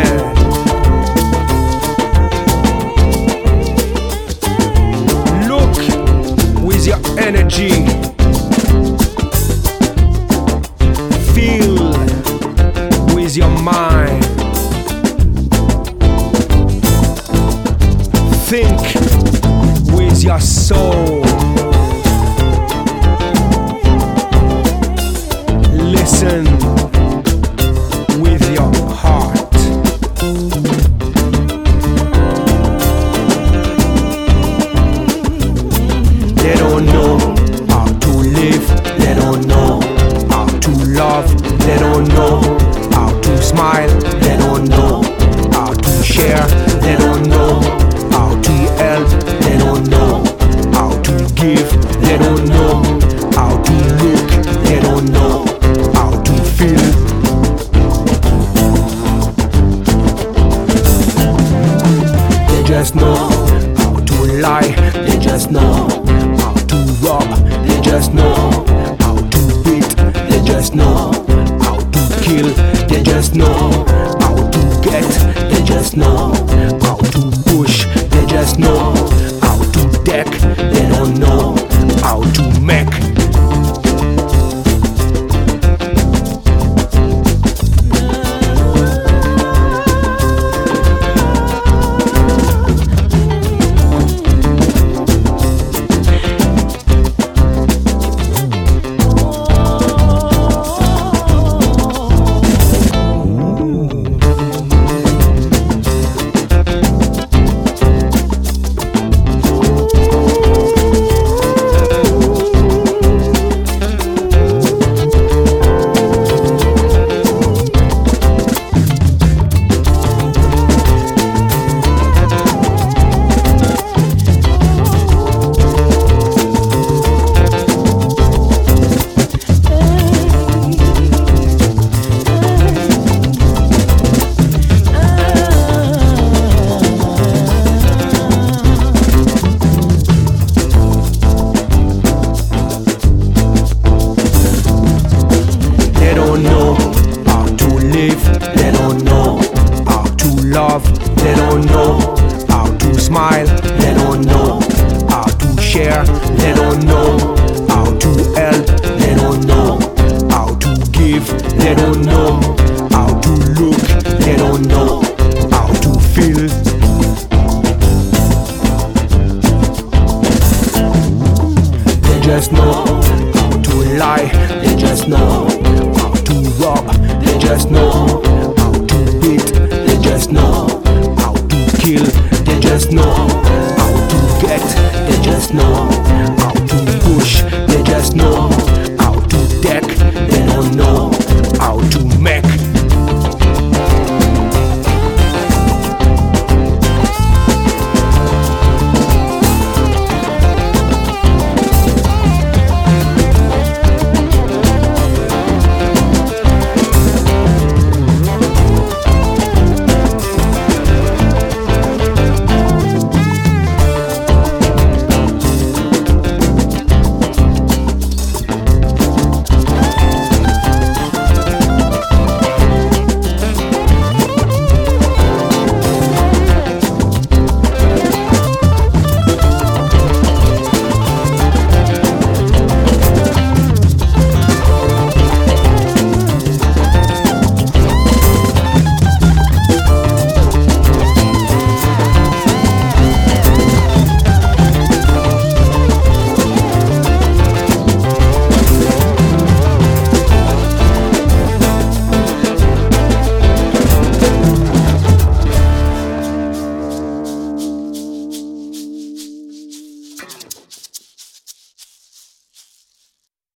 Look with your energy. Feel with your mind. Think with your soul. Listen with your heart. They don't know how to live. They don't know how to love. They don't know how to smile. They don't know how to share. They don't know how to help. They don't know how to give. They don't know how to look. They don't know how to feel. They just know how to lie. They just know how to rob. They just know how to beat. They just know how to kill. They just know how to get. They just know how to push. They just know how to deck. They don't know how to make. They don't know how to live. They don't know how to love. They don't know how to smile. They don't know how to share. They don't know how to help. They don't know how to give. They don't